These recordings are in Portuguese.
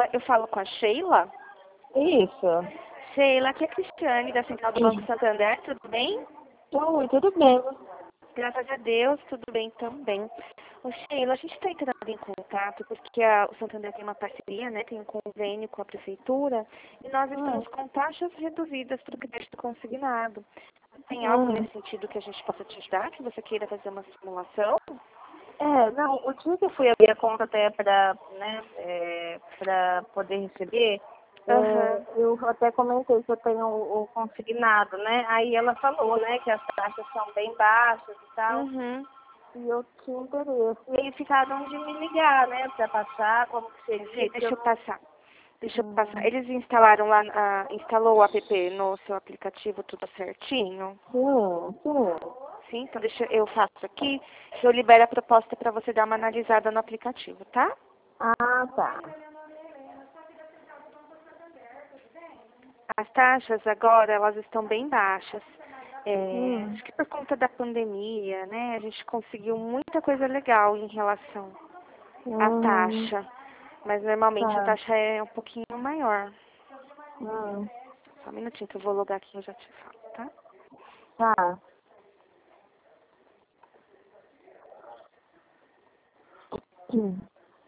eu falo com a Sheila. Isso. Sheila, aqui é a Cristiane, da Central do Banco Santander, tudo bem? Oi, tudo bem. Graças a Deus, tudo bem também. Ô, Sheila, a gente está entrando em contato porque o Santander tem uma parceria, né? Tem um convênio com a prefeitura e nós estamos com taxas reduzidas para o crédito consignado. Tem algo nesse sentido que a gente possa te ajudar, que você queira fazer uma simulação? Não, o dia que eu fui abrir a conta até para, né, para poder receber, eu até comentei que eu tenho o consignado, né? Aí ela falou, né, que as taxas são bem baixas e tal. Uhum. E eu tinha interesse. E aí ficaram de me ligar, né, para passar, como que seria. Deixa eu passar. Deixa eu passar. Eles instalaram lá, instalou o app no seu aplicativo tudo certinho? Sim. Sim, então eu faço aqui, eu libero a proposta para você dar uma analisada no aplicativo, tá? Ah, tá. As taxas agora, elas estão bem baixas. Acho que por conta da pandemia, né, a gente conseguiu muita coisa legal em relação à taxa. Mas normalmente a Tá. taxa é um pouquinho maior. Hum, Só um minutinho que eu vou logar aqui e eu já te falo, tá? tá. Hum.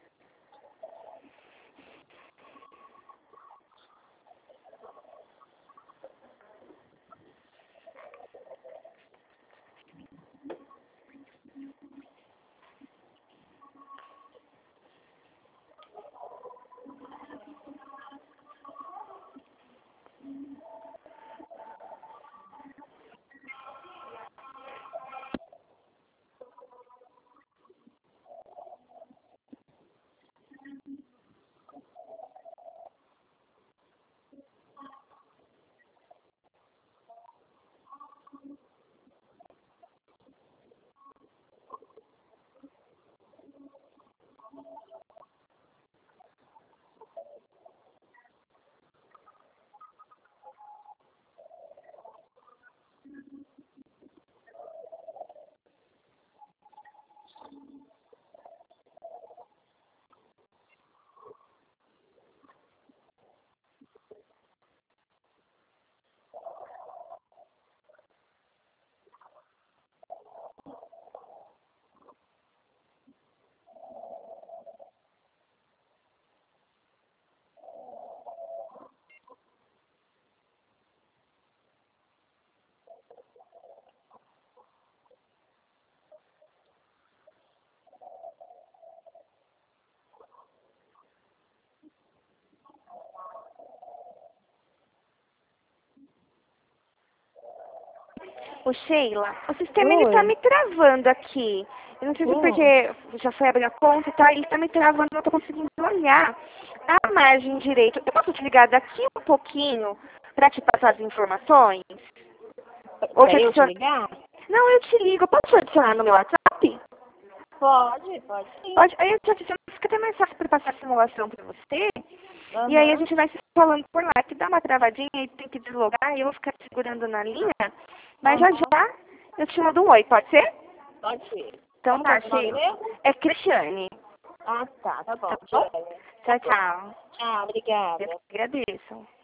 Ô, Sheila, o sistema ele tá Oi. me travando aqui. Eu não sei se porque já foi abrir a conta e tal, ele tá me travando, não tô conseguindo olhar a margem direito. Eu posso te ligar daqui um pouquinho pra te passar as informações? Ou te Pra eu te adicionar... ligar? Não, eu te ligo. Posso te adicionar no meu WhatsApp? Pode sim. Pode. Aí eu te adiciono, fica até mais fácil pra passar a simulação pra você. E aí a gente vai se falando por lá. Que dá uma travadinha e tem que deslogar e eu vou ficar segurando na linha. Mas já já eu te mando um oi, pode ser? Pode ser. Então Como que é tá, o seu nome Sheila. mesmo? É Cristiane. Ah, tá bom. Tá bom? Joia. Tchau, tchau. Tchau, Eu obrigada. que agradeço.